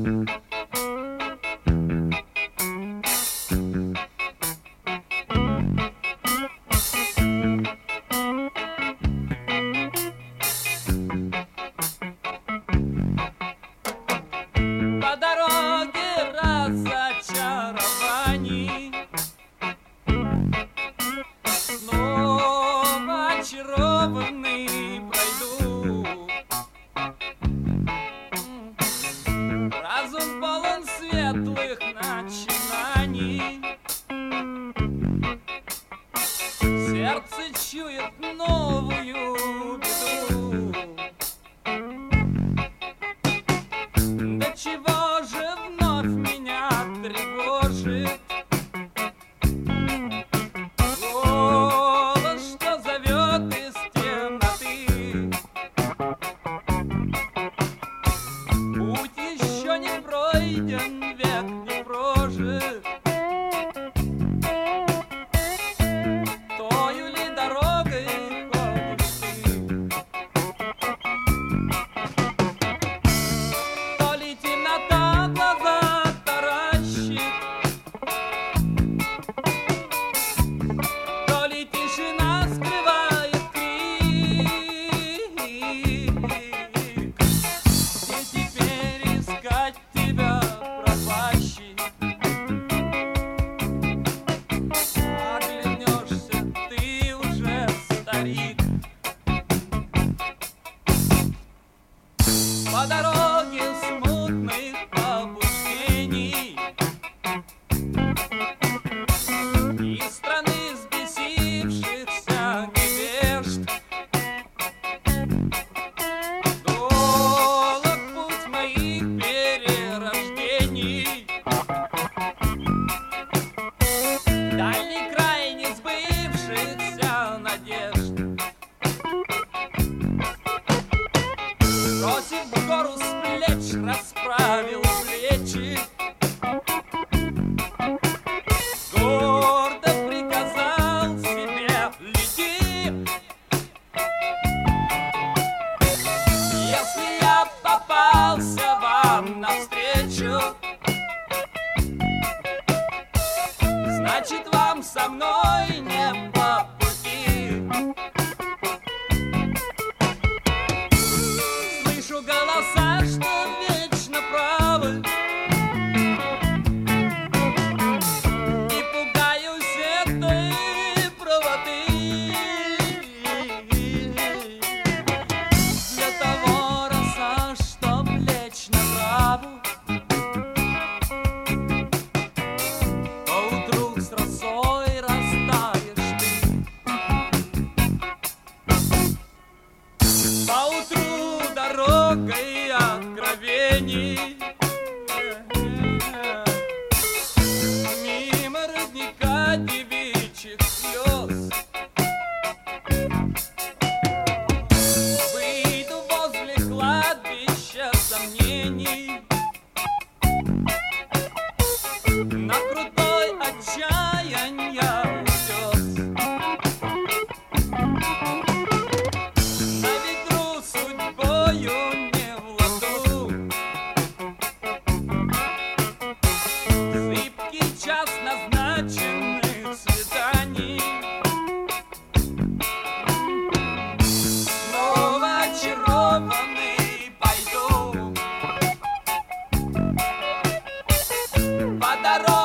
По дороге разочарований снова очарованный пройду. Разум полон светлых начинаний, сердце чует новую беду. Да чего же вновь меня тревожит голос, что зовет из темноты? Путь еще не пройден, век не прожит. Тою ли дорогой ходишь ты? То ли темнота глаза таращит, то ли тишина скрывает крик. Где теперь искать тебя, пропащий? Оглянешься, ты уже старик. По дороге смутных побуждений из страны взбесившихся невежд долг путь моих перерождений, дальний край несбывшихся надежд. Бросив гору с плеч, расправил плечи, гордо приказал себе: лети. Если я попался вам навстречу, значит вам со мной не по пути. Слышу голоса, что вечно правы, и пугаюсь этой правоты. Для того роса, чтоб лечь на траву, поутру с росой растаешь ты. Поутру дорогой откровений мимо родника девичьих слез выйду возле кладбища сомнений на крутой отчаянья утес. На ветру судьбою не в ладу, зыбкий час назначенных свиданий. Снова очарованный пойду по дороге